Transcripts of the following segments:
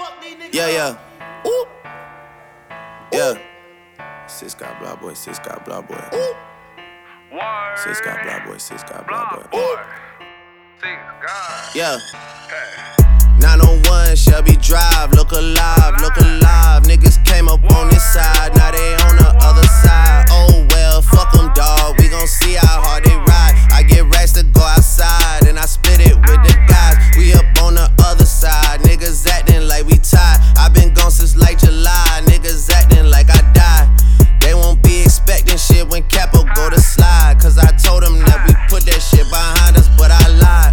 Yeah, yeah. Ooh. Yeah. Sis got blah boy, sis got blah boy. Ooh. Sis got blah boy, sis got blah boy. Ooh. Yeah. 901 Shelby Drive, look alive, look alive. Niggas came up on this side, now they on the other side. Oh well, fuck them, dawg, we gon' see how hard they ride. I get racks to go outside, and I spit it with the guys. We up on the other side, niggas acting like we tied. I been gone since like July, niggas acting like I died. They won't be expecting shit when Capo go to slide, cause I told them that we put that shit behind us, but I lied.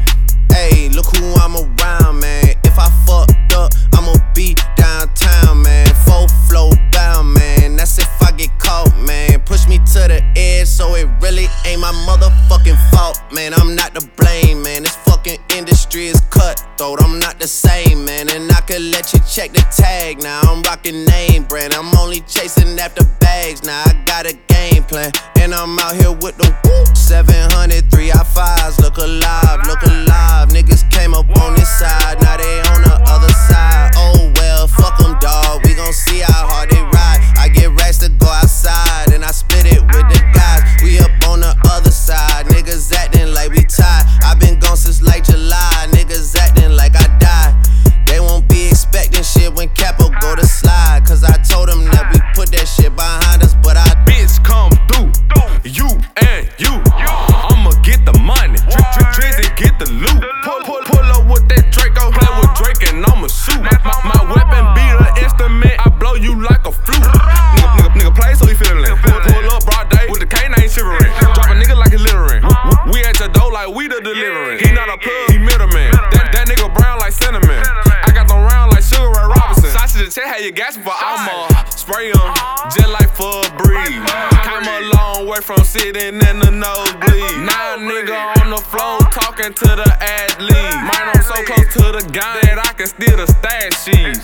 Ayy, look who I'm around, man. If I fucked up, I'ma be downtown, man. Full flow down, man. That's if I get caught, man. Push me to the edge, so it really ain't my motherfucking fault, man. I'm not to blame, man. This fucking industry is cutthroat. I'm not the same, man. And I could let you check the tag now. I'm rocking name brand. I'm only chasing after bags now. I got a game plan, and I'm out here with the whoop. 700 3i5s, look alive, look alive. Niggas came up on this side, now they on the other side. Oh well, fuck them, dawg, we gon' see how hard they ride. I get racks to go outside, and I spit it with the guys. We up on the other side, niggas acting like we tied. I been gone since like July, niggas acting like I died. They won't be expecting shit when Capo go to slide, cause I told them that we put that shit behind us, but I bitch come through, you and you. I'ma get the money, Drizzy get the loot. Pull up with that Draco, play with Drake and I'ma shoot. My weapon be the instrument, I blow you like a flute. Nigga play so he feelin'. Pull up broad day with the K9 shivering. Drop a nigga like he littering. We at your door like we the delivering. He not a plug, he middleman. That nigga brown like cinnamon. I got them round like Sugar Ray Robinson. Sausage the check, how you gasping for I'ma spray him just like for a breeze. Came a long way from sitting in the nosebleed. Now a nigga on the floor talking to the athlete. Mine I'm so close to the gun that I can steal the stash sheets.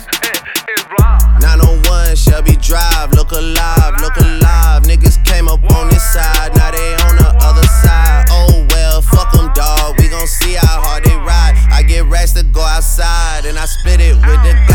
901 Shelby Drive, look alive, look alive. Niggas came up on this side, now they on the other side. Oh well, fuck them, dawg, we gon' see how hard they ride. I get racks to go outside, and I spit it with the guys.